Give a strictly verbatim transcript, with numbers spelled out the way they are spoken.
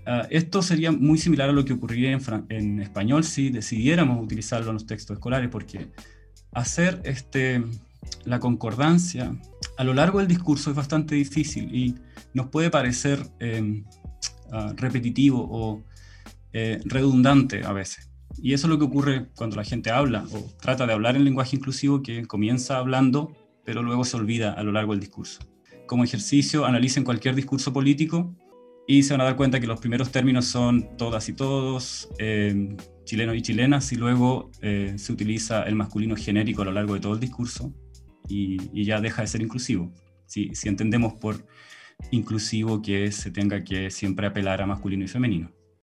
Uh, esto sería muy similar a lo que ocurriría en, fran- en español si decidiéramos utilizarlo en los textos escolares, porque hacer este, la concordancia a lo largo del discurso es bastante difícil y nos puede parecer eh, uh, repetitivo o eh, redundante a veces. Y eso es lo que ocurre cuando la gente habla o trata de hablar en lenguaje inclusivo, que comienza hablando, pero luego se olvida a lo largo del discurso. Como ejercicio, analicen cualquier discurso político y se van a dar cuenta que los primeros términos son todas y todos, eh, chilenos y chilenas, y luego eh, se utiliza el masculino genérico a lo largo de todo el discurso y, y ya deja de ser inclusivo. Si, si entendemos por inclusivo que se tenga que siempre apelar a masculino y femenino.